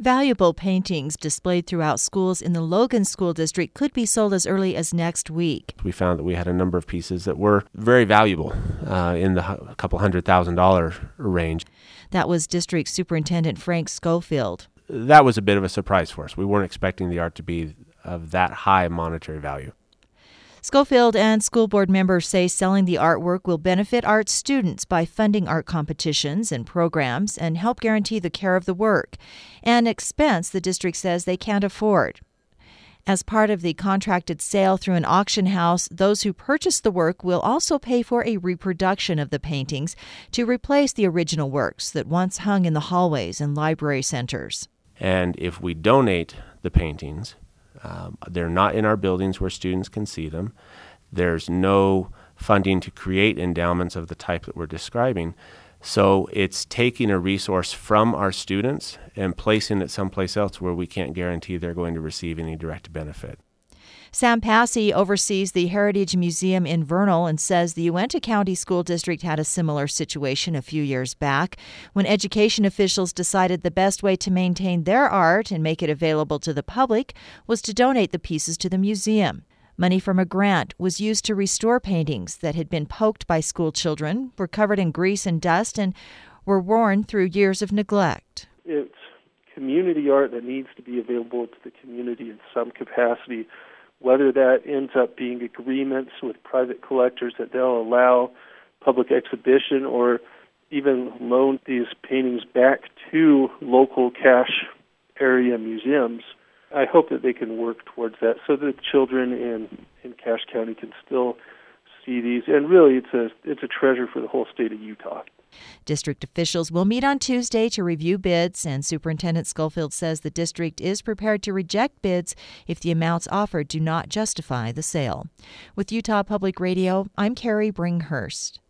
Valuable paintings displayed throughout schools in the Logan School District could be sold as early as next week. We found that we had a number of pieces that were very valuable in the couple $100,000 range. That was District Superintendent Frank Schofield. That was a bit of a surprise for us. We weren't expecting the art to be of that high monetary value. Schofield and school board members say selling the artwork will benefit art students by funding art competitions and programs and help guarantee the care of the work, an expense the district says they can't afford. As part of the contracted sale through an auction house, those who purchase the work will also pay for a reproduction of the paintings to replace the original works that once hung in the hallways and library centers. And if we donate the paintings, they're not in our buildings where students can see them. There's no funding to create endowments of the type that we're describing. So it's taking a resource from our students and placing it someplace else where we can't guarantee they're going to receive any direct benefit. Sam Passy oversees the Heritage Museum in Vernal and says the Uintah County School District had a similar situation a few years back when education officials decided the best way to maintain their art and make it available to the public was to donate the pieces to the museum. Money from a grant was used to restore paintings that had been poked by school children, were covered in grease and dust, and were worn through years of neglect. It's community art that needs to be available to the community in some capacity. Whether that ends up being agreements with private collectors that they'll allow public exhibition or even loan these paintings back to local cache area museums, I hope that they can work towards that so that children in Cache County can still see these. And really, it's a treasure for the whole state of Utah. District officials will meet on Tuesday to review bids, and Superintendent Schofield says the district is prepared to reject bids if the amounts offered do not justify the sale. With Utah Public Radio, I'm Carrie Bringhurst.